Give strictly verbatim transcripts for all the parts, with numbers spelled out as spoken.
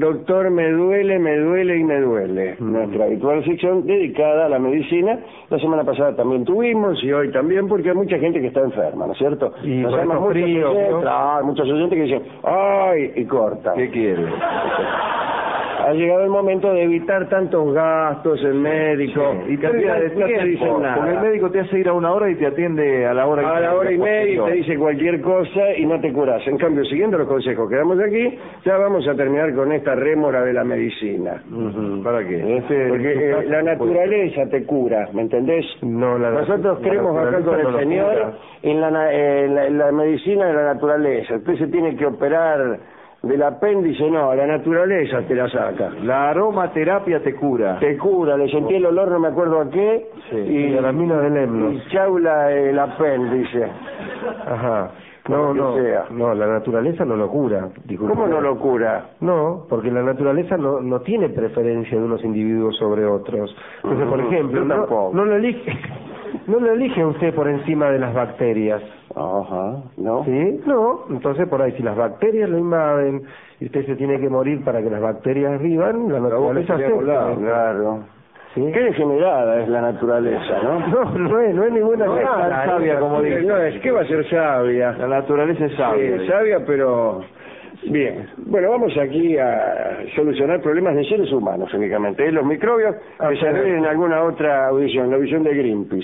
Doctor Me Duele, Me Duele y Me Duele, mm. nuestra habitual sección dedicada a la medicina. La semana pasada también tuvimos y hoy también, porque hay mucha gente que está enferma, ¿no es cierto? Y Nos por llaman estos muchos fríos, oyentes, ¿no? claro, muchos oyentes que dicen, ¡ay! Y cortan. ¿Qué quiere? Ha llegado el momento de evitar tantos gastos, el médico, Sí. y cantidad de no te dicen nada. Porque el médico te hace ir a una hora y te atiende a la hora a que la hora y media y posterior. te dice cualquier cosa y no te curas. En cambio, siguiendo los consejos que damos aquí, ya vamos a terminar con esta rémora de la medicina. Uh-huh. ¿Para qué? Este, Porque eh, la naturaleza te cura, ¿me entendés? No, la, Nosotros la creemos acá con el no Señor en la, na- eh, la, la medicina de la naturaleza. Usted se tiene que operar del apéndice, no, la naturaleza te la saca. La aromaterapia te cura. Te cura, le sentí el olor, no me acuerdo a qué, Sí, y a la mina del Lemnos. y chaula el apéndice. Ajá. Como No, que no, sea. no, la naturaleza no lo cura. Disculpe. ¿Cómo no lo cura? No, porque la naturaleza no, no tiene preferencia de unos individuos sobre otros. Entonces, por Ujú, ejemplo, yo no, tampoco. no lo elige, no lo elige usted por encima de las bacterias. Ajá, ¿no? ¿Sí? No, entonces por ahí si las bacterias lo invaden y usted se tiene que morir para que las bacterias vivan, la naturaleza Sería volado, acepta. claro. ¿Sí? Qué degenerada es la naturaleza, ¿no? No, no es, no es ninguna No es nada, tan sabia es como así. dice. No, es que va a ser sabia. La naturaleza es sabia. Sí, sabia, pero... Bien. Bueno, vamos aquí a solucionar problemas de seres humanos únicamente. ¿eh? Los microbios Ah, que se sí. ven en alguna otra audición, la audición de Greenpeace.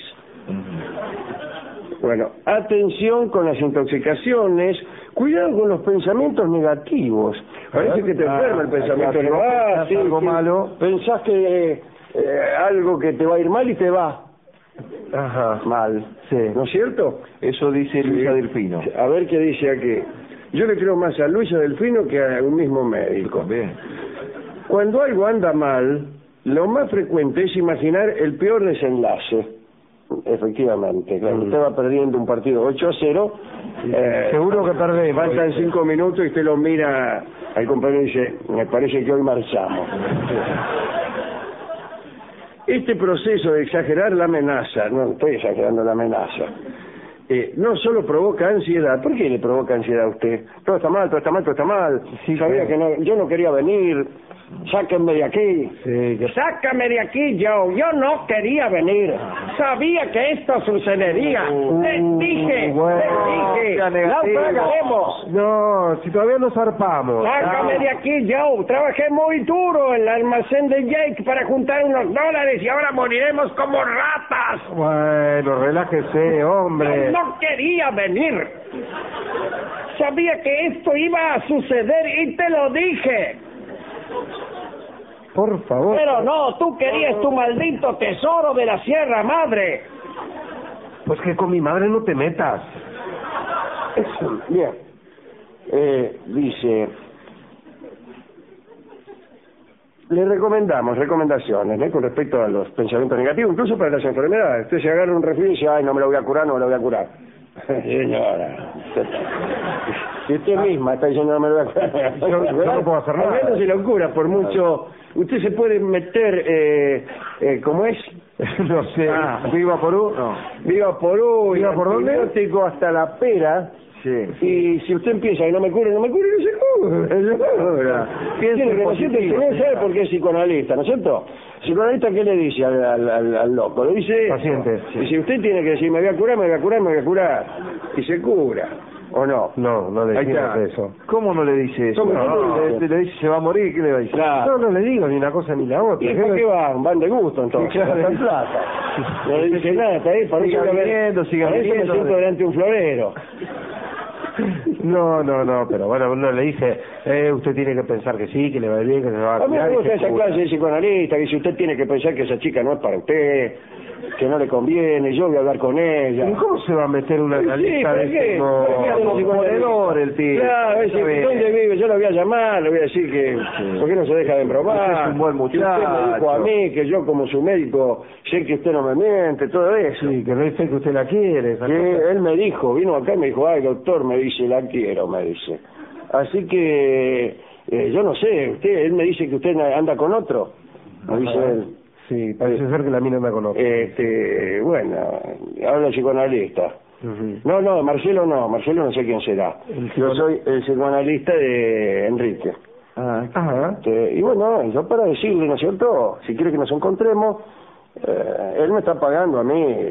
Bueno, atención con las intoxicaciones, cuidado con los pensamientos negativos. Parece que te Ah, enferma el pensamiento ah, negativo. Ah, pensás sí, algo que malo. Pensás que eh, algo que te va a ir mal y te va Ajá. mal. Sí. ¿No es cierto? Eso dice Luisa Sí. Delfino. A ver qué dice aquí. Yo le creo más a Luisa Delfino que a un mismo médico. Bien. Cuando algo anda mal, lo más frecuente es imaginar el peor desenlace. Efectivamente, claro. Mm. Usted va perdiendo un partido ocho a cero. Eh, Seguro que perdemos. Faltan cinco minutos y usted lo mira al compañero y dice, me parece que hoy marchamos. Este proceso de exagerar la amenaza, no estoy exagerando la amenaza, eh, no solo provoca ansiedad. ¿Por qué le provoca ansiedad a usted? Todo está mal, todo está mal, todo está mal. Sí, Sabía claro. que no, yo no quería venir. Sáquenme de aquí. Sí, que- Sácame de aquí, Joe. Yo no quería venir. Sabía que esto sucedería. Uh, Les dije, bueno, les dije. sea negativo. Naufragaremos. No, si todavía no zarpamos. Sácame Ah. de aquí, Joe. Trabajé muy duro en el almacén de Jake para juntar unos dólares y ahora moriremos como ratas. Bueno, relájese, hombre. Yo no quería venir. Sabía que esto iba a suceder y te lo dije. Por favor. Pero no, tú querías tu maldito tesoro de la Sierra Madre. Pues que con mi madre no te metas. Bien. Eh, dice, le recomendamos recomendaciones ¿eh? con respecto a los pensamientos negativos, incluso para las enfermedades. Usted se agarra un resfriado y dice, ay, no me lo voy a curar, no me lo voy a curar. Señora, si usted misma está diciendo no me lo voy a curar, Yo- yo no puedo hacer nada. al menos se lo cura, por mucho... Usted se puede meter, eh, eh, ¿cómo es? No sé. Ah. ¿Viva por uno? No. Viva por uno, ¿Viva por dónde? antibiótico hasta la pera. Sí. Y si usted empieza y no me cura, no me cura, no se cura, no se cura. Piense Tiene que, ¿no es cierto? positivo, Usted sabe señora. por qué es psicoanalista, ¿no es cierto? Psicoanalista, ¿qué le dice al, al, al, al loco? Le dice... Paciente, sí. Y si usted tiene que decir, me voy a curar, me voy a curar, me voy a curar. Y se cura, ¿o no? No, no le Ahí digas está. eso. ¿Cómo no le dice eso? ¿Cómo no No, le dice? le, le dice se va a morir, ¿qué le va a decir? Claro. No, no le digo ni una cosa ni la otra. ¿Y ¿Qué por le- qué van? Van de gusto, entonces. Sí, claro. Gastan plata. No le dice nada, está ahí. Parece Siga que me- viniendo, siga parece que me viniendo. siento delante de un florero. No, no, no, pero bueno, uno le dice, eh, usted tiene que pensar que sí, que le va bien, que se va a A mí cuidar me y gusta se esa cura. clase de psicoanalista que si usted tiene que pensar que esa chica no es para usted, que no le conviene, yo voy a hablar con ella. ¿Y cómo se va a meter una Sí, analista ¿por de qué? ese? No. ¿Por qué hace un Ponedor el tío. Claro, ese, Está bien. ¿dónde vive? Yo lo voy a llamar, le voy a decir que, ¿por qué no se deja de embromar? Usted es un buen Que usted me dijo a muchacho. mí que yo como su médico sé que usted no me miente, todo eso. Sí, que no dice que usted la quiere. esa Que cosa. él me dijo, vino acá y me dijo, ay doctor, me dice, la quiero, me dice. Así que, eh, yo no sé, usted, él me dice que usted anda con otro, me dice él. Sí, parece ser que la mina anda con otro. Este, bueno, habla el psicoanalista. Ujú. No, no, Marcelo no, Marcelo no sé quién será. El Yo psicoanal- soy el psicoanalista de Enrique. Ah, Ajá. Este, y bueno, yo para decirle, ¿no es cierto? Si quiere que nos encontremos, eh, él me está pagando a mí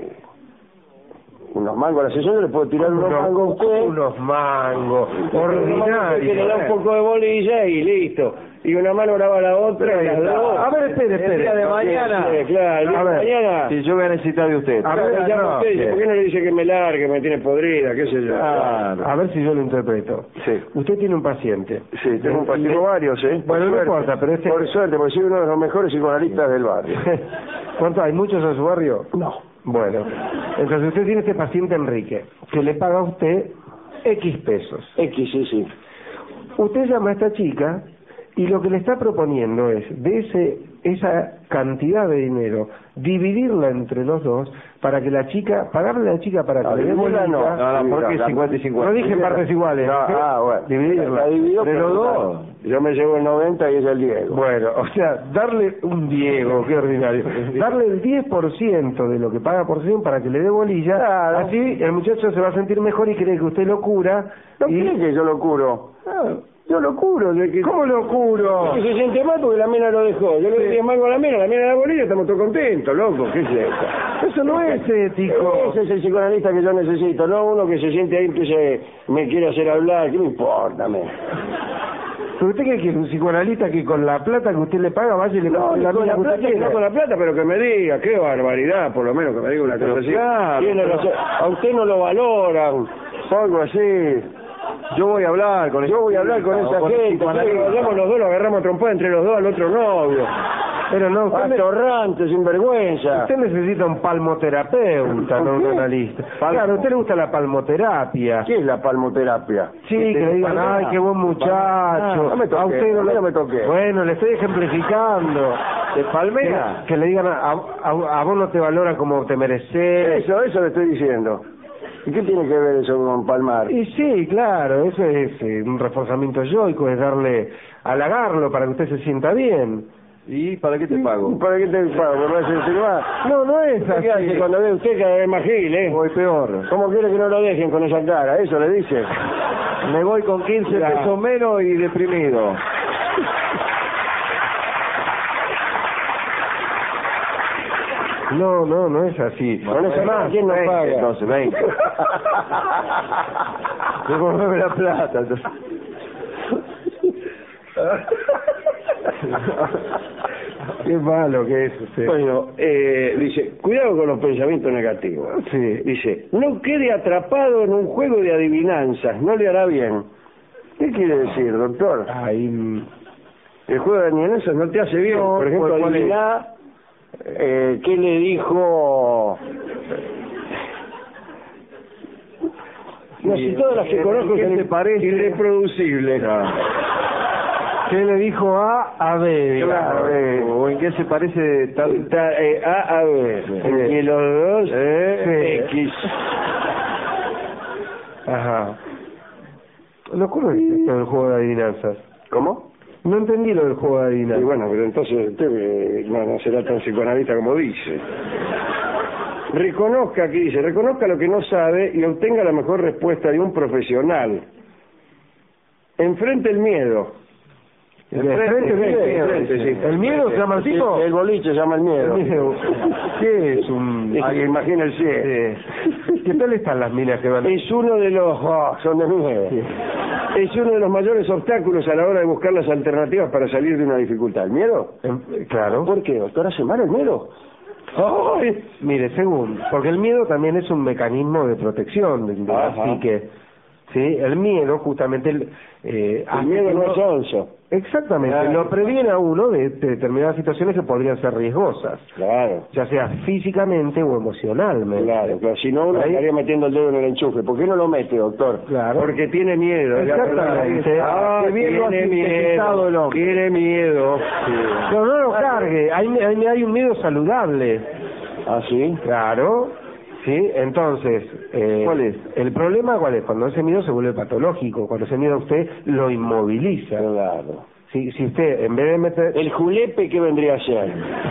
unos mangos a la sesión, yo le puedo tirar unos, Unos, mangos a usted. unos mangos, Que ordinarios. le da un poco de bolilla y listo. Y una mano graba la otra y las dos. A ver, espere, espere. El día de mañana. Sí, claro, el día A de ver. mañana. Sí, yo voy a necesitar de usted. A ver, Claro, llama no, usted y dice, bien. ¿por qué no le dice que me largue, me tiene podrida, qué sé yo? Ah, A ver si yo lo interpreto. Sí. Usted tiene un paciente. Sí, tengo un partido varios, ¿eh? Por Bueno, no suerte. importa, pero este... Por suerte, porque soy uno de los mejores psicoanalistas del barrio. ¿Cuánto hay? ¿Muchos en su barrio? No. Bueno, entonces usted tiene este paciente Enrique, que le paga a usted X pesos. X, sí, sí. Usted llama a esta chica y lo que le está proponiendo es, de ese esa cantidad de dinero, dividirla entre los dos para que la chica, pagarle a la chica para que No, le dé dividirla bolita. no. No, no, porque La- la- cincuenta y cincuenta. No dije en partes iguales. No, ¿sí? ah, bueno. Dividirla. La dividió Entre pero los dos. claro, yo me llevo el noventa y ella el Diego. Bueno, o sea, darle un Diego, qué ordinario, darle el diez por ciento de lo que paga por sesión para que le dé bolilla, Claro. así el muchacho se va a sentir mejor y cree que usted lo cura. No y... cree que yo lo curo. Ah, Yo lo curo. De que... ¿Cómo lo curo? Que se siente mal porque la mina lo dejó. Yo le doy diez mangos a la mina, la mina da bolilla, estamos todos contentos, loco. ¿Qué es esto? Eso no es ético. Ese es el psicoanalista que yo necesito, no uno que se siente ahí que se me quiere hacer hablar, ¿qué me importa, me? ¿Pero usted cree que es un psicoanalista que con la plata que usted le paga vaya y le No, compre la con mina la que usted plata, quiere? no con la plata, pero que me diga, qué barbaridad, por lo menos que me diga una Pero cosa así. claro, Tiene pero- razón. A usted no lo valoran, o algo así. Yo voy a hablar con Yo voy a hablar con esa el gente, psicoanalista. nosotros vayamos los dos, lo agarramos a trompada entre los dos al otro novio. Pero no, usted, ne- Atorrante, sinvergüenza. usted necesita un palmoterapeuta, no un ¿Qué? analista. Palmo. Claro, a usted le gusta la palmoterapia. ¿Qué es la palmoterapia? Sí, que le digan, ay, qué buen muchacho. Ah, no me toque, a usted a mí le- no me toque. Bueno, le estoy ejemplificando. ¿De palmera? Que, que le digan, a, a, a vos no te valoran como te mereces. Eso, eso le estoy diciendo. ¿Y qué tiene que ver eso con palmar? Y sí, claro, eso es eh, un reforzamiento yoico, es darle, halagarlo para que usted se sienta bien. ¿Y para qué te pago? ¿Para qué te pago? ¿Me vas a decir más? No, no es ¿Qué hace así. cuando ve usted cada vez más gil, eh? Voy peor. ¿Cómo quiere que no lo dejen con esa cara? Eso le dice. Me voy con quince Ya. pesos menos y deprimido. No, no, no es así. Con esa Además, cara, ¿quién nos veinte, paga? entonces, veinte. Devolveme la plata. Entonces. qué malo que es usted. Bueno, eh, dice, cuidado con los pensamientos negativos. Sí. Dice, no quede atrapado en un juego de adivinanzas, no le hará bien. ¿Qué quiere decir, doctor? Ahí, mm, El juego de adivinanzas no te hace bien. No, Por ejemplo, ¿cuál- cuál es? adiviná eh, qué le dijo... No, si todas las que ¿En conozco qué son te parece? irreproducibles. ¿qué le dijo A a B? Claro, eh, ¿O en qué se parece tal? Ta- eh, A a B. Sí. Y los dos, Eh, X. Ajá. No conozco esto del juego de adivinanzas. ¿Cómo? No entendí lo del juego de Y adivinanzas. bueno, pero entonces usted eh, no, no será tan psicoanalista como dice. Reconozca, aquí dice, reconozca lo que no sabe y obtenga la mejor respuesta de un profesional. Enfrente el miedo. De frente, Enfrente, frente, enfrente, sí. ¿El miedo se llama el tipo? El, el boliche se llama el miedo. El miedo. ¿Qué es un...? Ah, imagina el cielo. Sí. ¿Qué tal están las minas que van? Es uno de los... oh, son de miedo. Sí. Es uno de los mayores obstáculos a la hora de buscar las alternativas para salir de una dificultad. ¿El miedo? Em, Claro. ¿Por qué, doctor? ¿Hace mal el miedo? ¡Ay! Mire, según, porque el miedo también es un mecanismo de protección de, de la Ajá. psique. ¿Sí? El miedo, justamente, el, eh, hace El miedo que no uno- es onzo. Exactamente, Claro. lo previene a uno de, de determinadas situaciones que podrían ser riesgosas, Claro. ya sea físicamente o emocionalmente. Claro, claro. Si no, uno Ahí- estaría metiendo el dedo en el enchufe. ¿Por qué no lo mete, doctor? Claro. Porque tiene miedo. Exactamente. Ah, Qué bien lo ha tiene sintetizado miedo. el hombre. Tiene miedo. No, no lo cargue, hay, hay, hay un miedo saludable. ¿Ah, sí? Claro, ¿sí? Entonces, eh, ¿Cuál es? el problema cuál es? Cuando ese miedo se vuelve patológico, cuando ese miedo a usted lo inmoviliza. Claro. Si, si usted, en vez de meter... ¿El julepe qué vendría a ser?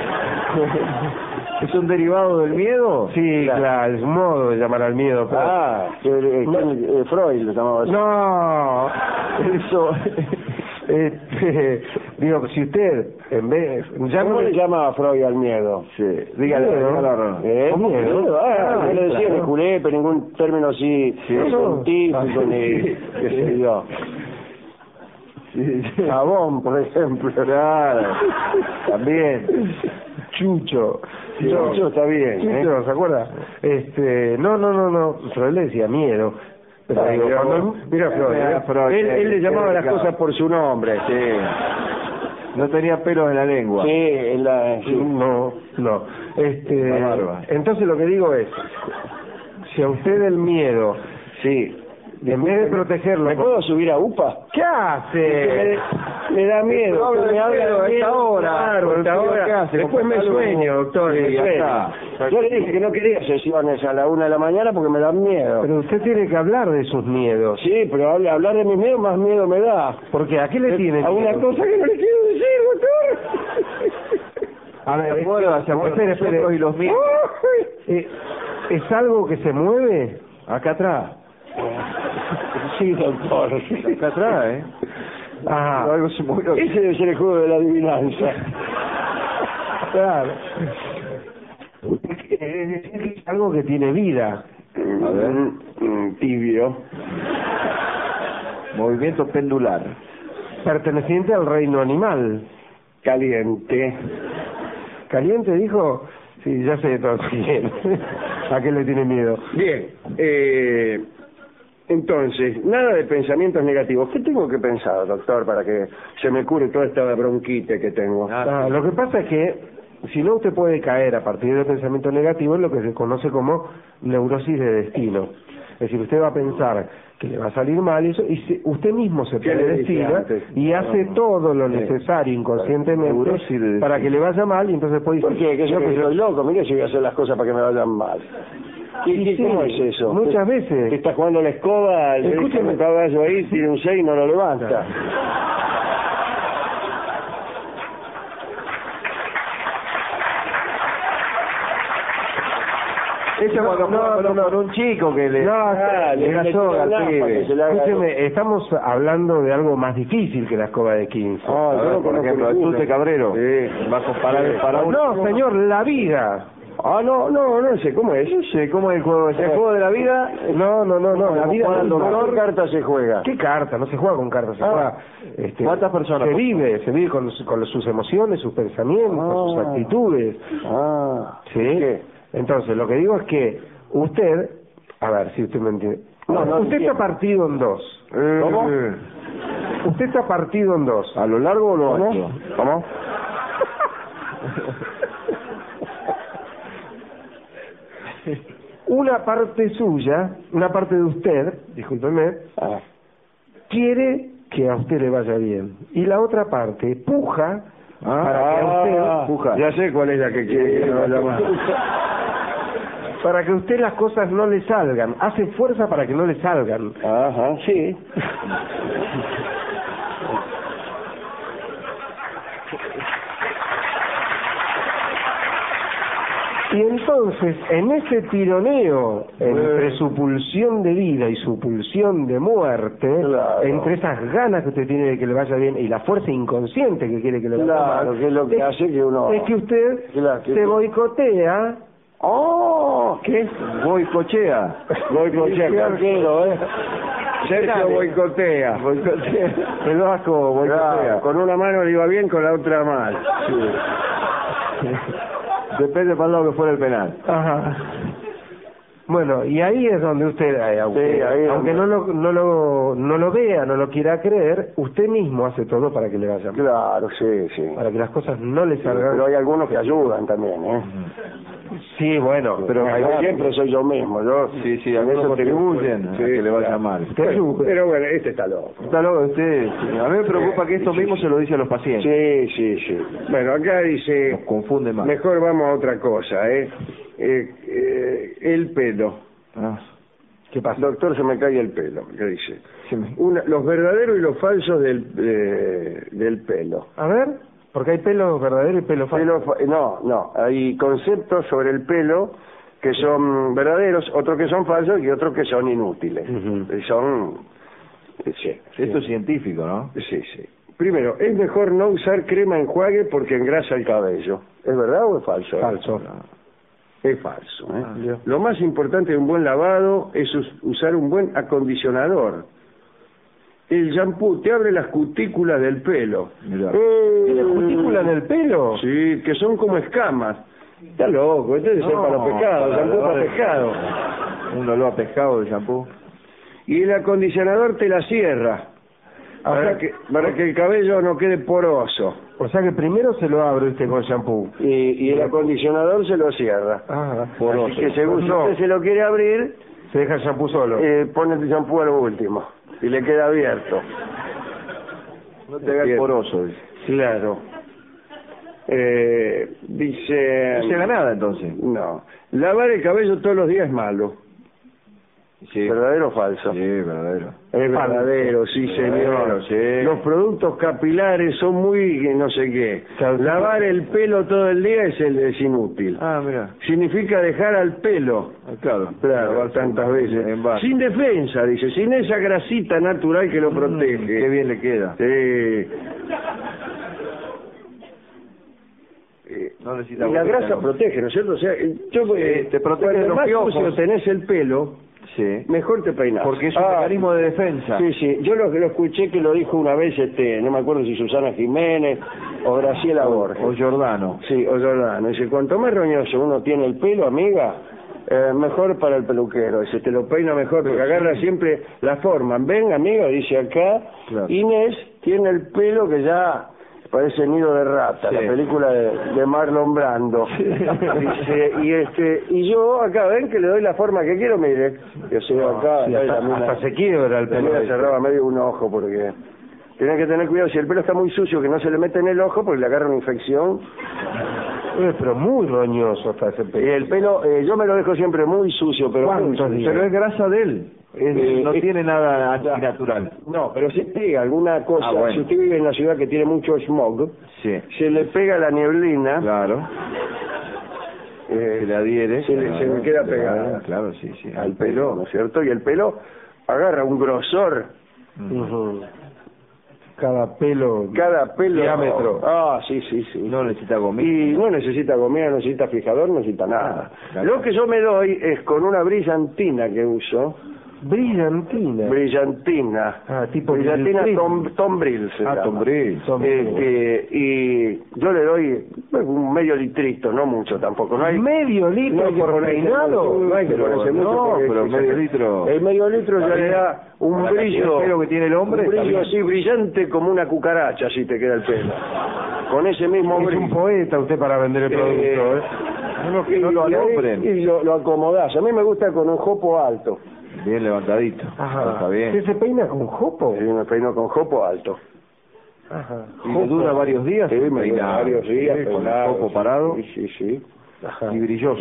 ¿Es un derivado del miedo? Sí, claro, es un modo de llamar al miedo, pero... Ah, que, eh, No. eh, Freud lo llamaba así. No, Eso. Este, digo, si usted, en vez... Ya ¿Cómo no le llama a Freud al miedo? Sí, dígale, Miedo. dígalo. ¿Eh? ¿Cómo miedo? Ah, Ah, no le decía claro. ni julepe, ningún término así Sí, no. científico, Ah, ni sí. qué sé yo. Sí, sí. Jabón, por ejemplo. Claro, también. Chucho. Sí, Chucho está bien, Chucho, ¿eh? ¿se acuerda? Este, no, no, no, no, Freud le decía miedo. Pero Ah, digo, mira, cuando- mira, Freud, Mira, ¿eh? Freud, él, él le qué llamaba las delicado. cosas por su nombre. Sí. No tenía pelos en la lengua. Sí, en la, sí. No, no. Este, La barba. entonces lo que digo es, si a usted el miedo, Sí. en vez de protegerlo, ¿Me puedo subir a UPA? ¿qué hace? Me, me da miedo. Pero habla me de habla miedo a de esta miedo, hora. Claro, a esta Pero hora. ¿qué hace? Después me Algo- sueño, doctor, Sí, me ya sueño. está. Yo le dije que no quería sesiones a la una de la mañana porque me dan miedo. Pero usted tiene que hablar de sus miedos. Sí, pero habla- hablar de mis miedos más miedo me da. Porque ¿a qué le tiene A una miedo? cosa que no le quiero decir, doctor. A ver, ¿Se acuerda? ¿Se acuerda? espere, espere. Nosotros y los miedos. Eh, ¿Es algo que se mueve? Acá atrás. Sí, doctor. Acá atrás, ¿eh? Ajá. Algo se movió. Ese debe ser el juego de la adivinanza. Claro. Es decir, que es algo que tiene vida. A ver. Mm, Tibio. Movimiento pendular. Perteneciente al reino animal. Caliente. ¿Caliente dijo? Sí, ya sé todo bien. ¿A qué le tiene miedo? Bien. Eh, entonces, nada de pensamientos negativos. ¿Qué tengo que pensar, doctor, para que se me cure toda esta bronquite que tengo? Ah, lo que pasa es que si no usted puede caer a partir de pensamientos negativos en lo que se conoce como neurosis de destino. Es decir, usted va a pensar que le va a salir mal y eso, y se- usted mismo se ¿Qué le dije predestina antes? y hace todo lo Sí. necesario inconscientemente Neurosis de destino. para que le vaya mal y entonces puede ¿Por qué? Que yo que que soy loco, mire si voy a hacer las cosas para que me vayan mal. ¿Y, Y y sí, cómo es eso? muchas ¿Que- veces. que está jugando la escoba, le Escúcheme. deja un caballo ahí, tiene un seis y no lo levanta. Ese No, cuando no, juega con, no, con un chico que le, No, Ah, le le da metió soga al la lámpara pibe. que se le haga- Escúcheme, estamos hablando de algo más difícil que la escoba de quince. Ah, A yo ver, no por conozco ejemplo, el ninguno. Tute Cabrero. Sí. Va a comparar Sí. para un... No, señor, la vida. Ah, no, no, no sé, ¿cómo es? No sé, ¿cómo es el juego? ¿Es el juego de la vida? No, no, no, no, la vida juega del el ¿Con doctor. qué carta se juega? ¿Qué carta? No se juega con cartas, se Ah. juega. Este, ¿Cuántas personas? Se vive, se vive con, con sus emociones, sus pensamientos, Ah. sus actitudes. Ah, ¿Sí? ¿qué? Entonces, lo que digo es que usted, a ver si usted me entiende. No, no usted entiendo. está partido en dos. ¿Cómo? Eh, Usted está partido en dos. ¿A lo largo o lo ¿Cómo? ancho? ¿Cómo? Una parte suya, una parte de usted, discúlpeme, Ah. quiere que a usted le vaya bien. Y la otra parte puja Ah, para que a usted Ah, puja. ya sé cuál es la que quiere que me vaya mal. para que a usted las cosas no le salgan, hace fuerza para que no le salgan. Ajá, sí. Y entonces, en ese tironeo entre Eh. su pulsión de vida y su pulsión de muerte, Claro. entre esas ganas que usted tiene de que le vaya bien y la fuerza inconsciente que quiere que le vaya Claro, mal, que es lo que hace que uno... es que usted Claro, que- se boicotea. ¡Oh! ¿Qué? Boicochea. Boicotea, cualquiera, ¿eh? Sergio Dale. boicotea. Boicochea. El Vasco boicotea. Claro, con una mano le iba bien, con la otra mal. Depende para el lado que fuera el penal. Ajá. Bueno, y ahí es donde usted, eh, aunque, Sí, ahí es aunque donde- no, lo, no, lo, no lo vea, no lo quiera creer, usted mismo hace todo para que le vaya mal, Claro, sí, sí. para que las cosas no le Sí, salgan. pero hay algunos que ayudan también, ¿eh? Sí, bueno, Pero hay siempre soy yo mismo, yo... Sí, sí, algunos Eso contribuyen a sí, que le vaya claro. mal. Usted ayuda. Pero bueno, este está loco. Está loco usted. Sí. A mí me preocupa que esto mismo se lo dice a los pacientes. Sí, sí, sí. Bueno, acá dice... Nos confunde más. Mejor vamos a otra cosa, ¿eh? Eh, eh, el pelo. Ah, ¿Qué pasa? Doctor, se me cae el pelo. ¿Qué dice? sí me- Una, los verdaderos y los falsos del, eh, del pelo. A ver, porque hay pelo verdadero y pelo falso. Pelo fa- no, no. Hay conceptos sobre el pelo que son verdaderos, otros que son falsos y otros que son inútiles. Ujú. Y son... Sí, Esto es científico, ¿no? sí, sí. Primero, es mejor no usar crema enjuague porque engrasa el cabello. ¿Es verdad o es falso? Falso. Es falso. ¿eh? Ah, Lo más importante de un buen lavado es us- usar un buen acondicionador. El shampoo te abre las cutículas del pelo. Mirá. Eh, ¿Tiene cutícula en el pelo? Sí, que son como escamas. Está loco, este debe ser No, para los pescados, para shampoo para lavar el- pescado. Un olor a pescado de shampoo. Y el acondicionador te la cierra. Para que, para que el cabello no quede poroso. O sea que primero se lo abre usted con shampoo. Y, y el acondicionador se lo cierra. Ah, Así que según si no, usted se lo quiere abrir, se deja el shampoo solo. eh, pone el shampoo a lo último. Y le queda abierto. No te hagas Bien. poroso. Dice. Claro. Eh, dice... No llega nada entonces. No. Lavar el cabello todos los días es malo. Sí. ¿Verdadero o falso? Sí, verdadero. Es verdadero, sí Verdadero, señor. sí. Los productos capilares son muy no sé qué. Claro. Lavar el pelo todo el día es, el, es inútil. Ah, mira. Significa dejar al pelo, Ah, claro. claro, Lavarse tantas en- veces, en base. sin defensa, dice, sin esa grasita natural que lo Mm, protege. qué bien le queda. Sí. Eh, No necesita y la gotita, grasa ¿no? protege, ¿no es cierto? O sea, yo, eh, te protege cuando de los más piojos. sucio tenés el pelo, Sí. mejor te peinás. Porque es un Ah, mecanismo de defensa. Sí, sí, yo lo, lo escuché que lo dijo una vez, este, no me acuerdo si Susana Jiménez o Graciela Borges. O Giordano. Sí, o Jordano. Dice, cuanto más roñoso uno tiene el pelo, amiga, eh, mejor para el peluquero. Dice, te lo peina mejor, porque agarra siempre la forma. Ven, amiga, dice acá, Claro. Inés tiene el pelo que ya parece nido de rata, Sí. la película de, de Marlon Brando. Dice, y este y yo acá, ven que le doy la forma que quiero, mire. Yo sé, acá, Sí, ahí hasta, la mina- hasta se quiebra el la pelo. mina ese. cerraba medio un ojo porque tiene que tener cuidado si el pelo está muy sucio que no se le mete en el ojo porque le agarra una infección. Eh, pero muy roñoso está ese Y pelo. el pelo, eh, yo me lo dejo siempre muy sucio, pero muy ¿Cuántos sucio. días? Pero es grasa de él. Es- Eh, no es- tiene nada antinatural. No, pero si pega alguna cosa, Ah, bueno. si usted vive en una ciudad que tiene mucho smog, Sí. se le pega la nieblina, Claro. eh, Se le adhiere. se le- claro, se le queda se pegada. Claro, sí, sí. al pelo, ¿no es cierto? Y el pelo agarra un grosor, Mm. Ujú. Cada pelo. cada pelo. Diámetro. Ah, sí, sí, sí. No necesita gomita. Y no necesita gomera, no necesita fijador, no necesita nada. Claro. Lo que yo me doy es con una brillantina que uso, Brillantina. brillantina, Ah, tipo brillantina Bril. Tom, Tom Brill se Ah, llama. Tom Brill. Tom Brill. Este, y yo le doy bueno, un medio litrito, no mucho tampoco. No hay, Medio litro no hay que por ponerse peinado. mucho, no hay que Pero ponerse mucho no, porque- pero medio litro. El medio litro ya Está le bien. da un Para la cantidad brillo, de pelo que tiene el hombre, un está brillo bien. así brillante como una cucaracha, así te queda el pelo. Con ese mismo Es brillo. un poeta usted para vender el Eh, producto, ¿eh? No, que no lo y, ahí- alumbren. y lo, lo acomodás. A mí me gusta con un jopo alto. Bien levantadito. Ajá. Está bien. ¿Usted se peina con jopo? Sí, me peino con jopo alto. Ajá. ¿Y le dura varios días? Sí, me dura Peinado, varios días. sí, con el peinado, copo sí, parado Sí, sí, sí. Ajá. y brilloso.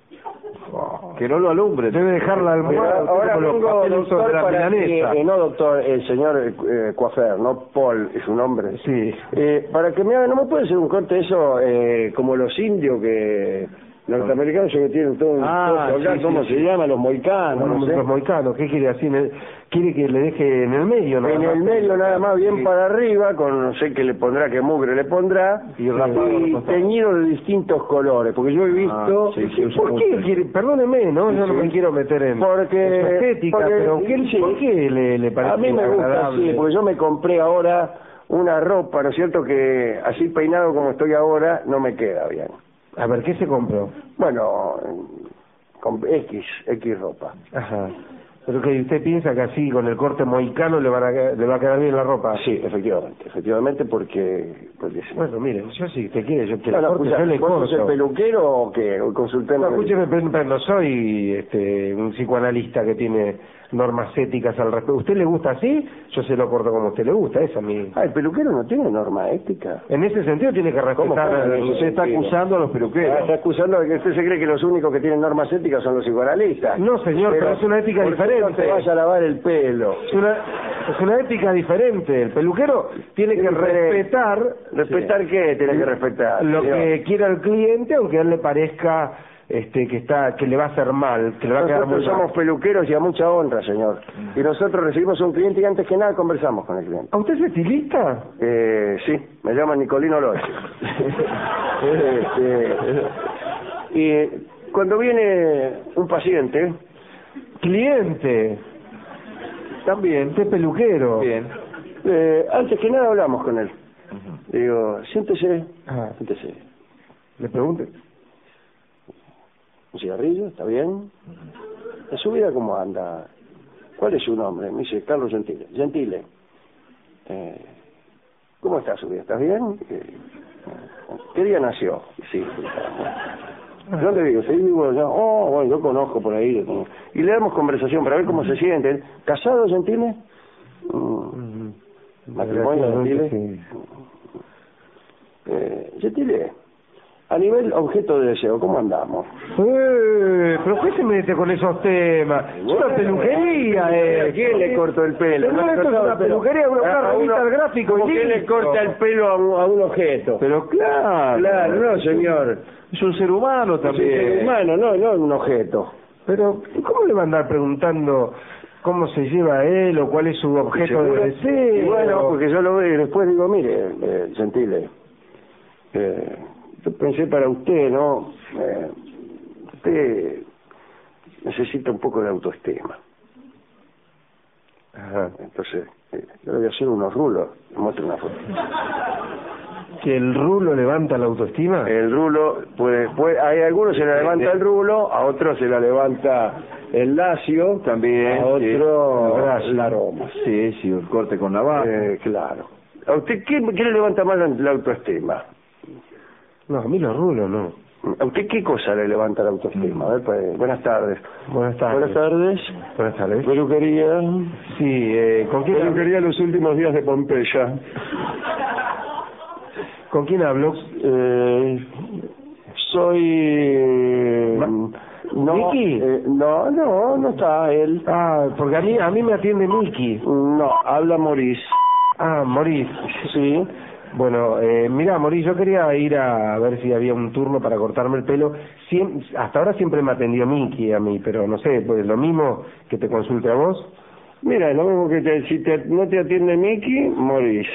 Que no lo alumbre. Debe dejar la Pero almohada usted ahora como los vengo, papeles doctor, de la para que, milanesa. eh, no doctor, el señor eh, Coafer, no Paul, es su nombre. Sí. Eh, para que me haga, ¿no me puede hacer un corte eso eh, como los indios que norteamericanos que tienen todo un Ah, coso acá, sí, ¿cómo sí, se sí. llama? Los moicanos, no Los sé. moicanos, ¿qué quiere así? en el- ¿Quiere que le deje en el medio? nada En más? el medio nada más bien Sí. para arriba, con no sé qué le pondrá, qué mugre le pondrá, Y rapado y los costados. teñido de distintos colores, porque yo he visto... Ah, sí, sí, usa ¿Por mucho qué eso. quiere? Perdóneme, ¿no? Yo no Sí. me quiero meter en, Porque- en su estética, porque- pero ¿qué, sí. ¿por qué le, le parece A mí me gusta agradable? así, porque yo me compré ahora una ropa, ¿no es cierto?, que así peinado como estoy ahora no me queda bien. A ver, ¿qué se compró? Bueno, con X, X ropa. Ajá. Pero que usted piensa que así, con el corte moicano, le, van a, le va a quedar bien la ropa. Sí, efectivamente, efectivamente, porque... porque sí. Bueno, mire, yo si usted quiere, yo que No, la no, corte, escucha, yo le ¿vos sos el corto. peluquero o qué? O consultemos... No, escúcheme, pero, pero no soy este, un psicoanalista que tiene normas éticas al respecto. ¿Usted le gusta así? Yo se lo corto como a usted le gusta, esa es mi... Ah, el peluquero no tiene norma ética. En ese sentido tiene que ¿Cómo? respetar... ¿Cómo? Usted está acusando a los Ah, peluqueros. está acusando de que usted se cree que los únicos que tienen normas éticas son los psicoanalistas. No, señor, pero es una ética ¿por qué diferente. no te vaya a lavar el pelo? Es una, es una ética diferente. El peluquero tiene que Diferente. respetar... ¿Respetar qué tiene que respetar? lo señor? que quiera el cliente, aunque a él le parezca este, que está, que le va a hacer mal, que le va a quedar muy Nosotros somos mal. peluqueros y a mucha honra, señor. Y nosotros recibimos un cliente y antes que nada conversamos con el cliente. ¿A usted es estilista? Eh, sí, me llama Nicolino Loche. este, y cuando viene un paciente, Cliente. También. Usted es peluquero. Bien. eh, antes que nada hablamos con él. Digo, siéntese, Ah, siéntese. le pregunte. ¿Un cigarrillo? ¿Está bien? ¿En su vida cómo anda? ¿Cuál es su nombre? Me dice Carlos Gentile. Gentile. Eh, ¿Cómo está su vida? ¿Estás bien? Eh, ¿Qué día nació? Sí. ¿Dónde vivo? Sí, vivo allá. Oh, bueno, yo conozco por ahí. Y le damos conversación para ver cómo se siente. ¿Casado, Gentile? Mm. ¿Matrimonio, Gentile? Sí. Eh, Gentile, a nivel objeto de deseo, ¿cómo andamos? Eh, pero ¿qué se mete con esos temas? Es una peluquería, eh. ¿A quién le cortó el pelo? Pero no, esto es una peluquería, una A- a revista uno- al gráfico. ¿Cómo y que le listo. corta el pelo a un, a un objeto? Pero claro. Claro, no, señor. Es un ser humano Es un también. ser humano, no, no un objeto. Pero, ¿cómo le va a andar preguntando cómo se lleva él o cuál es su objeto ¿Seguro? de deseo? Y bueno, porque yo lo veo y después digo, mire, eh, Gentile, eh, yo pensé para usted, ¿no? Eh, usted necesita un poco de autoestima. Ajá. Entonces, eh, yo le voy a hacer unos rulos, le muestro una foto. ¿Que el rulo levanta la autoestima? El rulo, puede, puede, hay algunos se le levanta el rulo, a otros se la levanta el lacio, También, a otro sí. la aroma. Sí, sí, un corte con navaja. Eh, claro. ¿A usted qué, qué le levanta más la, la autoestima? No, a mí los rulos no. ¿A usted qué cosa le levanta la autoestima? A ver, pues, buenas tardes. Buenas tardes. Buenas tardes. Buenas tardes. Peluquería. Sí, eh, ¿con quién, Peluquería los últimos días de Pompeya. ¿con quién hablo? Eh, soy... No, ¿Miki? eh, no, no, no está él. Ah, porque a mí, a mí me atiende Miki. No, habla Maurice. Ah, Morís. Sí. Bueno, eh, mira, Morís, yo quería ir a ver si había un turno para cortarme el pelo. Siem- hasta ahora siempre me atendió Miki a mí, pero no sé, pues lo mismo que te consulte a vos. Mira, es lo mismo que te, si te, no te atiende Mickey, morís.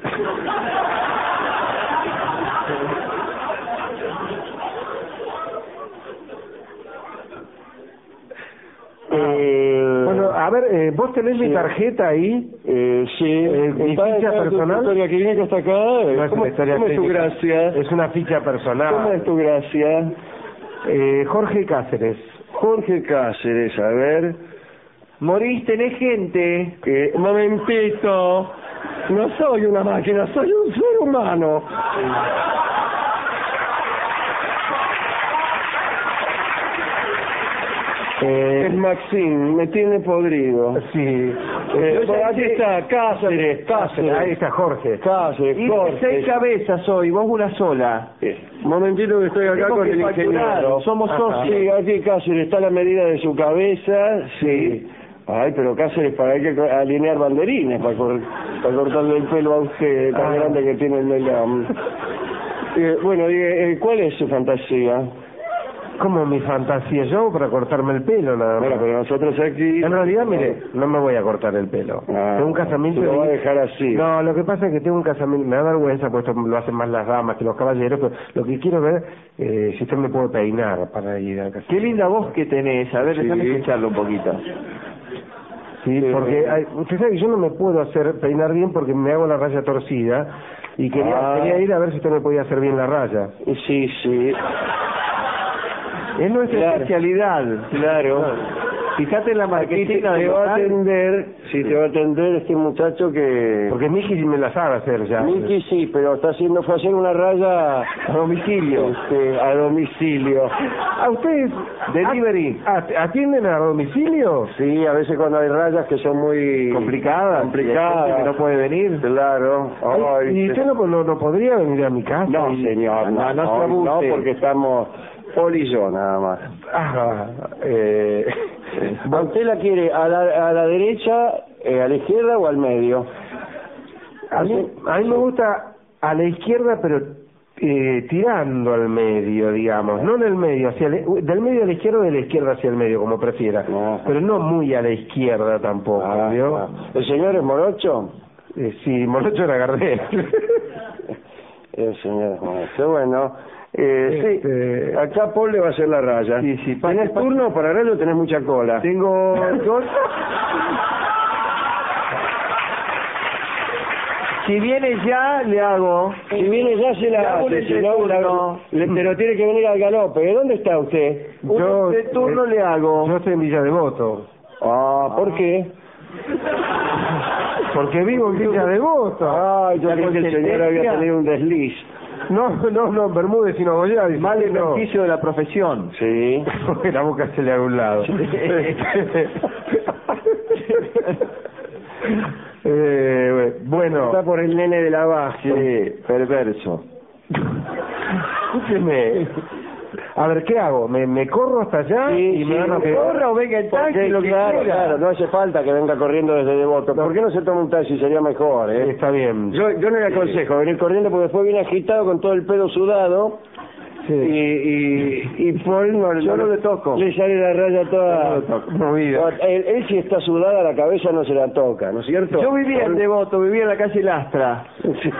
eh, Bueno, a ver, eh, ¿vos tenés mi sí. tarjeta ahí? eh, sí. eh, mi ¿Está- ficha está tu personal? historia clínica está acá? Eh, No es ¿Cómo, una historia cómo es tu clínica. gracia? Es una ficha personal. ¿Cómo es tu gracia? Eh, Jorge Cáceres. Jorge Cáceres, a ver. Morís, tenés gente. Que, un momentito. No soy una máquina, soy un ser humano. Eh, Es Maxine, me tiene podrido. sí. Eh, Yo ya aquí hice- está, Cáceres, Ahí Cáceres. está Jorge. Cáceres, Y Jorge. seis cabezas hoy, vos una sola. Eh, Un momentito que estoy acá Tenemos con que el facturar, ingeniero. somos Ajá. socios. Sí, aquí Cáceres, está la medida de su cabeza, sí. Ay, pero Cáceres, para hay que co- alinear banderines para, cor- para cortarle el pelo a usted, tan Ah. grande que tiene el melón. Eh, bueno, diga, eh, ¿cuál es su fantasía? Como mi fantasía yo para cortarme el pelo, nada Bueno, más. pero nosotros aquí... En realidad, mire, no me voy a cortar el pelo. Ah, tengo un casamiento... se lo y- va a dejar así. No, lo que pasa es que tengo un casamiento... Me da vergüenza, pues esto lo hacen más las damas que los caballeros, pero lo que quiero ver, eh, si usted me puede peinar para ir al casamiento. Qué linda voz que tenés. A ver, Sí. déjame escucharlo un poquito. Sí, Sí. porque hay- usted sabe que yo no me puedo hacer peinar bien porque me hago la raya torcida y quería, Ah. quería ir a ver si usted me podía hacer bien la raya. Sí, sí, Es nuestra Claro. especialidad. claro. Fíjate en la Aquí te, marquesina de te va a local. atender, sí, te va a atender este muchacho que... Porque Miki me la sabe hacer ya. Miki sí, pero está haciendo, fue a hacer una raya a domicilio. Este, a domicilio. ¿A ustedes Delivery. at- atienden a domicilio? Sí, a veces cuando hay rayas que son muy... Complicadas. Complicadas. Y hay gente que no puede venir. Claro. Ay, Ay, ¿Y se- usted no, no, no podría venir a mi casa? No, Y- señor, no, No, no se no, abuse. no, porque estamos Paul y yo nada más. Ah, eh, ¿A usted la quiere a la, a la derecha, eh, a la izquierda o al medio? a, mí, a mí me gusta a la izquierda, pero eh, tirando al medio, digamos, no en el medio, hacia el, del medio a la izquierda o de la izquierda hacia el medio, como prefiera, Ajá. pero no muy a la izquierda tampoco, Ah, ¿vio? ah. ¿El señor es morocho? Eh, sí, Morocho era Gardel. El señor es morocho. Bueno, eh, Este- sí, acá Paul le va a hacer la raya. Sí, sí, ¿Tenés pa- turno para raya o tenés mucha cola? Tengo dos. Si viene ya, le hago. Si viene ya se la hago un hace, si no, la- entreturno. le- pero tiene que venir al galope. ¿De dónde está usted? Un de turno eh, le hago. Yo estoy en Villa Devoto. Ah, ¿por qué? Porque vivo en Villa Devoto. Ay, yo La creo que el señor consistencia. había tenido un desliz. No, no, no, en Bermúdez, sino Goya. Mal no. ejercicio de la profesión. Sí. La boca se le haga a un lado. eh, bueno, Está por el nene de la baja. Sí, perverso. escúcheme. A ver, ¿qué hago? ¿Me, me corro hasta allá? y me van a pegar? corra o venga en taxi, Porque, lo que claro, quiera. claro, no hace falta que venga corriendo desde Devoto. ¿Por qué no se toma un taxi? Sería mejor, ¿eh? Está bien. Yo, yo no le aconsejo venir corriendo porque después viene agitado con todo el pelo sudado Sí. y, y, y Paul no, Yo no le toco. Le sale la raya toda Yo no le toco. Movida. Él, él si está sudada la cabeza no se la toca, ¿no es cierto? Yo vivía en Devoto, vivía en la calle Lastra. Sí.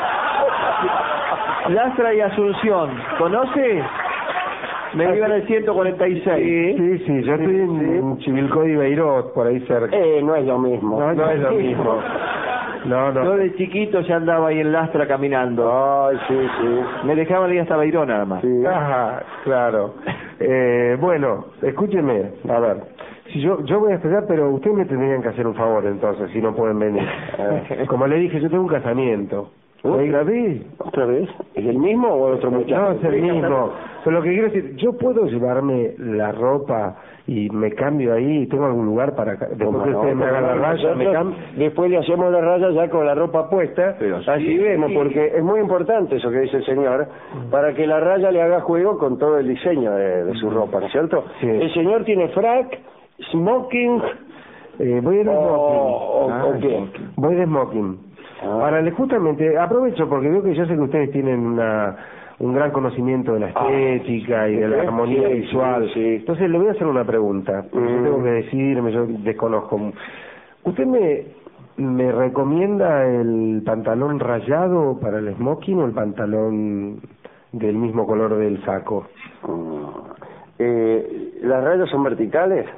Lastra y Asunción. ¿Conoce? Me vivo en el ciento cuarenta y seis. Sí, sí, yo estoy en Chivilcoy y Beirut, por ahí cerca. Eh, no es lo mismo. No, no es lo mismo. No, Yo no. de chiquito ya andaba ahí en Lastra caminando. Ay, sí, sí. Me dejaban ir hasta Beirón nada más. sí. Ajá, claro. Eh, bueno, escúcheme, a ver. Si yo yo voy a esperar, pero ustedes me tendrían que hacer un favor entonces, si no pueden venir. Como le dije, yo tengo un casamiento. ¿Otra vez? ¿Otra vez? ¿Es el mismo o otro muchacho? No, es el mismo. Pero lo que quiero decir, yo puedo llevarme la ropa y me cambio ahí, tengo algún lugar para ca- después que No, ustedes me no, hagan la no, raya, me nosotros cambio. Después le hacemos la raya ya con la ropa puesta, Pero sí, así vemos, sí. porque es muy importante eso que dice el señor, para que la raya le haga juego con todo el diseño de, de su ropa, ¿no es cierto? Sí. El señor tiene frac, smoking, Eh, voy de o, smoking. o- Ah, o qué. Voy de smoking. Ah. Ahora, le- justamente, aprovecho porque veo que yo sé que ustedes tienen una un gran conocimiento de la Ah. estética y de la Sí, armonía sí, visual. sí. Entonces le voy a hacer una pregunta. porque Yo Mm. tengo que decidirme, yo desconozco. ¿Usted me, me recomienda el pantalón rayado para el smoking o el pantalón del mismo color del saco? Mm. Eh, ¿Las rayas son verticales?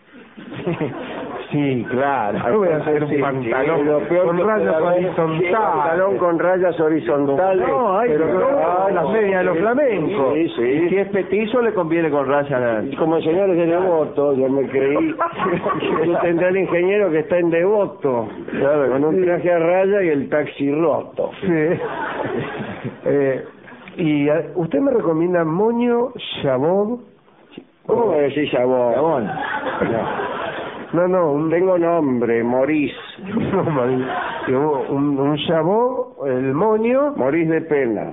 Sí, claro. Voy a hacer un Sí, pantalón sí, lo peor con que rayas puede haber, horizontales. sí, pantalón con rayas horizontales. No, hay Pero no, no, las no, medias de los sí, flamencos. Sí, Y sí. si es petizo le conviene con raya. Y como el señor es de Devoto, yo me creí que tendrá el ingeniero que está en Devoto, claro, con un traje a raya y el taxi roto. Sí. eh, y eh, usted me recomienda moño, jabón. ¿Cómo me decís jabón? Jabón. No, no, un, Tengo nombre, Morís. no, María. Digo, un, un jabón, el moño. Morís de pena.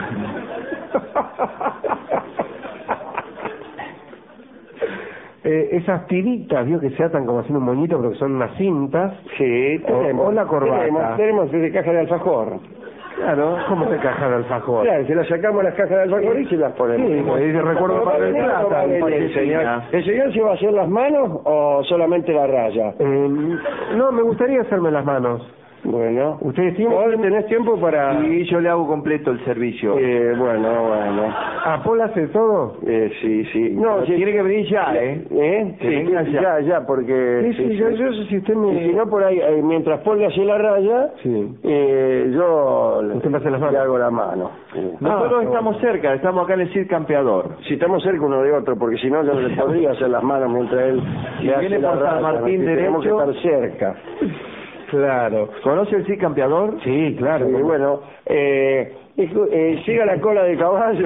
eh, esas tiritas, vio que se atan como haciendo un moñito, pero que son unas cintas. Sí, tenemos. O- o la corbata. Tenemos, tenemos desde caja de alfajor. Claro, ¿cómo se caja de alfajor? Claro, se las sacamos las cajas de alfajor y se las ponemos. Sí, pues dice, recuerdo para el plata. el señor. ¿El señor se va a hacer las manos o solamente la raya? Eh, no, me gustaría hacerme las manos. Bueno. ¿Ustedes tienen? ¿Hoy tenés tiempo para...? Y yo le hago completo el servicio. Eh, bueno, bueno. ¿A Paul hace todo? Eh, sí, sí. No, No, sí, tiene que venir ya, ¿eh? ¿Eh? Que Sí, venga ya, ya. ya, porque... Sí, sí, yo, yo si usted me... Y si no, por ahí, eh, mientras Paul le hace la raya, Sí. eh, yo le- Usted me hace las manos. le hago la mano. Sí. Nosotros Ah, estamos cerca, estamos acá en el Cid Campeador. Si estamos cerca uno de otro, porque si no yo no le podría hacer las manos mientras él Si le hace viene la por San raya, Martín ¿no? Tenemos que derecho. estar cerca. Claro. ¿Conoce el Cid Campeador? Sí, claro. Y bueno, eh, escu- eh, siga la cola de caballo.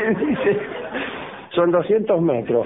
Son doscientos metros.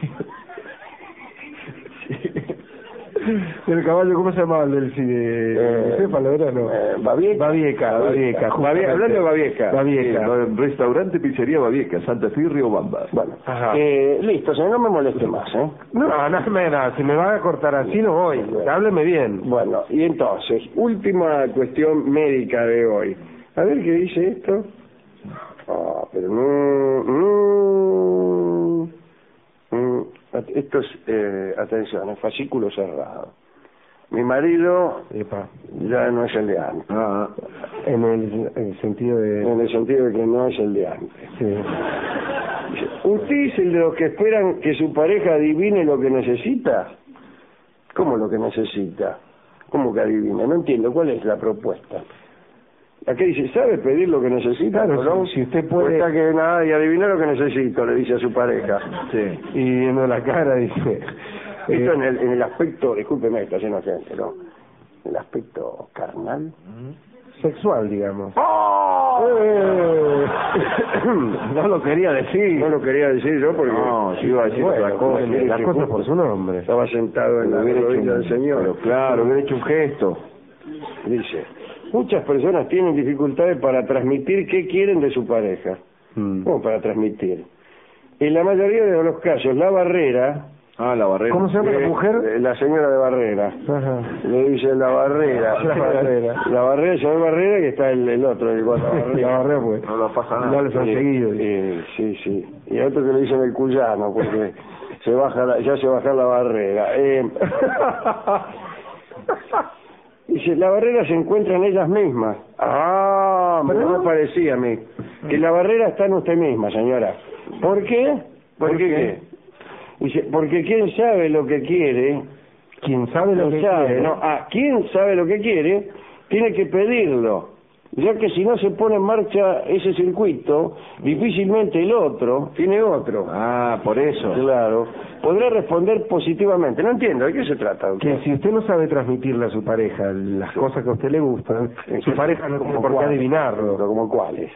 El caballo, ¿cómo se llamaba el del cine? Eh, ¿Usted, Paladera, no? eh, Babieca. Babieca, Babieca. Babie- hablando de Babieca. Babieca. Restaurante Pizzería Babieca, Santa Fe y Riobamba. Bueno, Ajá. eh, listo, señor, no me moleste más, ¿eh? No, no, me da, si me va a cortar así no voy. Hábleme bien. Bueno, y entonces, última cuestión médica de hoy. A ver qué dice esto. pero no, no, no. Esto es, eh, atención, es fascículo cerrado. Mi marido Epa. ya no es el de antes. Ah, en el, en el sentido de... En el sentido de que no es el de antes. Sí. ¿Usted es el de los que esperan que su pareja adivine lo que necesita? ¿Cómo lo que necesita? ¿Cómo que adivina? No entiendo, ¿cuál es la propuesta? Aquí dice, ¿sabe pedir lo que necesita? Claro, ¿no? si, si usted puede... Cuesta que nada y adivina lo que necesito, le dice a su pareja. Sí. Y viendo la cara dice... Esto eh, en el, en el aspecto, discúlpeme, está lleno de gente, ¿no? El aspecto carnal. sexual, digamos. ¡Oh! Eh, no lo quería decir. No lo quería decir yo porque... No, yo iba a decir Bueno, otra cosa. bueno, Las sí, cosas sí. por su nombre. Estaba sentado en la Hubiera hecho rodilla un- del Señor. pero claro, hubiera hecho un gesto. Dice, muchas personas tienen dificultades para transmitir qué quieren de su pareja. Mm. ¿Cómo para transmitir? En la mayoría de los casos, la barrera... Ah, la barrera. ¿Cómo se llama eh, la mujer? eh, La señora de Barrera. Ajá. Le dice la barrera. La barrera. La barrera, señor Barrera, y está el, el otro, el guarda barrera. La barrera, pues. No lo pasa nada. No les han Eh, seguido. eh, sí, sí. Y a otro que le dicen el cuyano, porque se baja la, ya se baja la barrera. Eh, dice, la barrera se encuentra en ellas mismas. Ah, me, me parecía a mí. Que la barrera está en usted misma, señora. ¿Por qué? ¿Por, ¿Por qué? qué? qué? Dice, porque quien sabe lo que quiere, Quien sabe lo lo que sabe, quiere. ¿no? Ah, quien sabe lo que quiere, tiene que pedirlo. Ya que si no se pone en marcha ese circuito, difícilmente el otro tiene otro. Ah, por eso. Claro. Podrá responder positivamente. No entiendo, ¿de qué se trata, doctor? Que si usted no sabe transmitirle a su pareja las cosas que a usted le gustan, su pareja no tiene por qué cuáles? adivinarlo. Pero como cuáles.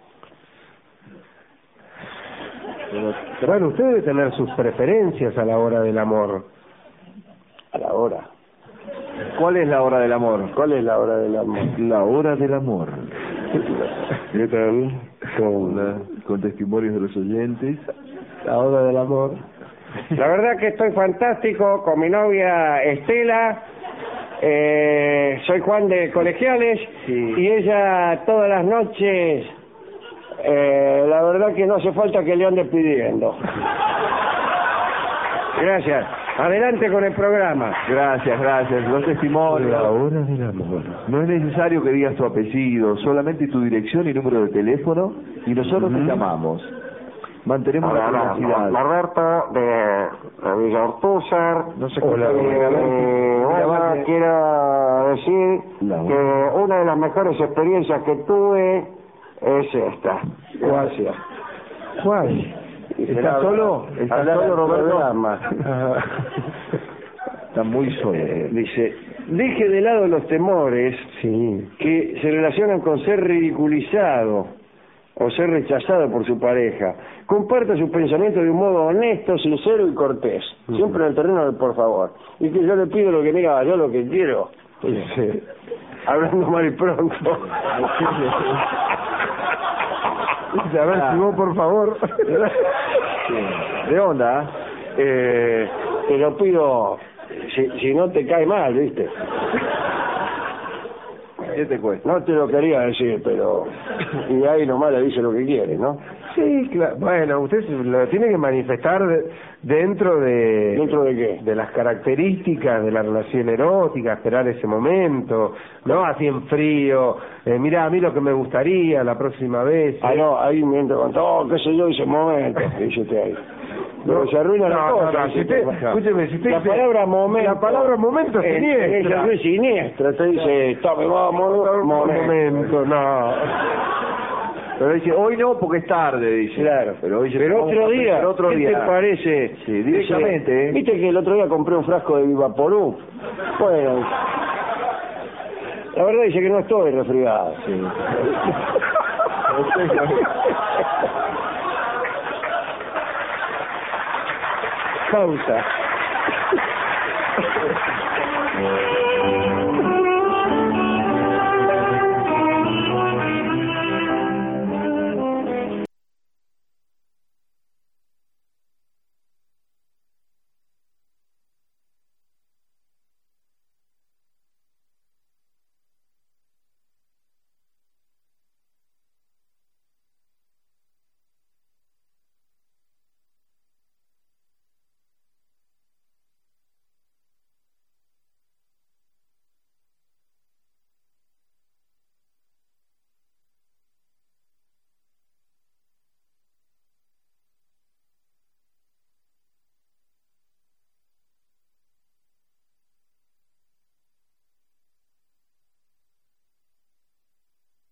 Pero bueno, usted debe tener sus preferencias a la hora del amor. A la hora. ¿Cuál es la hora del amor? ¿Cuál es la hora del amor? La hora del amor. ¿Qué tal? Con, con testimonios de los oyentes. La hora del amor. La verdad que estoy fantástico con mi novia Estela. Eh, soy Juan de Colegiales. Sí. Y ella todas las noches, eh, la verdad que no hace falta que le ande pidiendo. Gracias. Adelante con el programa. Gracias, gracias. Los testimonios. La hora del amor. No es necesario que digas tu apellido, solamente tu dirección y número de teléfono y nosotros te llamamos. Mantenemos la privacidad. Norberto de, de Villa Ortúzar. No se Hola, escucha bien. Eh, bueno, Grabate. quiero decir La que una de las mejores experiencias que tuve es esta. Gracias. ¿Cuál? ¿Estás solo? ¿Estás solo, Roberto? Ah, Está muy solo. Eh, dice, deje de lado los temores sí. que se relacionan con ser ridiculizado o ser rechazado por su pareja. Comparta sus pensamientos de un modo honesto, sincero y cortés, siempre en el terreno del por favor. Y que yo le pido lo que me diga, yo lo que quiero, Sí. hablando mal y pronto. A ver, si vos, por favor. De onda, eh, te lo pido, si, si no te cae mal, ¿viste? ¿Qué te cuesta? No te lo quería decir, pero... Y ahí nomás le dice lo que quiere, ¿no? Sí, claro. Bueno, usted se- lo tiene que manifestar de- dentro de... ¿Dentro de qué? De las características de la relación erótica, esperar ese momento, ¿no? Así en frío. Eh, mira, a mí lo que me gustaría la próxima vez... Ah, eh, no, ahí mientras con todo, qué sé yo, dice momento, dice usted ahí. Pero se arruina la no, cosa. no, no, si usted- dice, escúcheme, si usted la dice- palabra momento... la palabra momento es eh, siniestra. ella es siniestra, usted dice, tome, vamos, Un momento. momento, no. Pero dice, hoy no porque es tarde, dice. Claro, Pero, hoy dice, pero vamos otro a día, pensar otro ¿qué día. te parece? Sí, directamente, Dice, ¿eh? Viste que el otro día compré un frasco de Vivaporú. Bueno, la verdad dice que no estoy resfriado. Sí. Pausa.